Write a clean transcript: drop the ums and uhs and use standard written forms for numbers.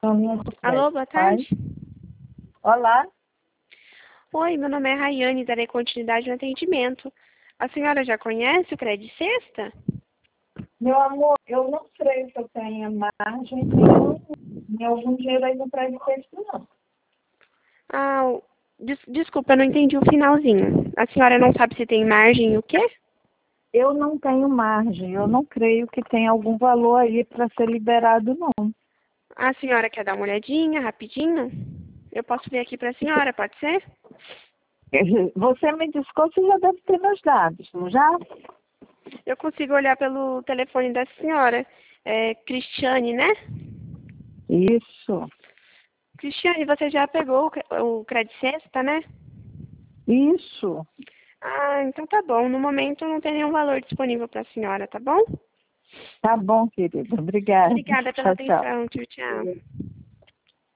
Alô, boa tarde. Olá, Oi, meu nome é Rayane, darei continuidade no atendimento. A senhora já conhece o Credit Sexta? meu amor, eu não creio que eu tenha margem em algum dinheiro aí no crédito texto, não. Ah, desculpa, eu não entendi o finalzinho. A senhora não sabe se tem margem e o quê? Eu não tenho margem, eu não creio que tenha algum valor aí para ser liberado, não. A senhora quer dar uma olhadinha, rapidinho? Eu posso vir aqui para a senhora, pode ser? Você me discou, você já deve ter meus dados, não já? Eu consigo olhar pelo telefone da senhora. É Cristiane, né? Isso, Cristiane, você já pegou o Credit Sexta, né? isso. Ah, então tá bom. No momento não tem nenhum valor disponível para a senhora, tá bom? Tá bom, querida. Obrigada. Obrigada pela Tchau, tchau. atenção. Tchau, tchau.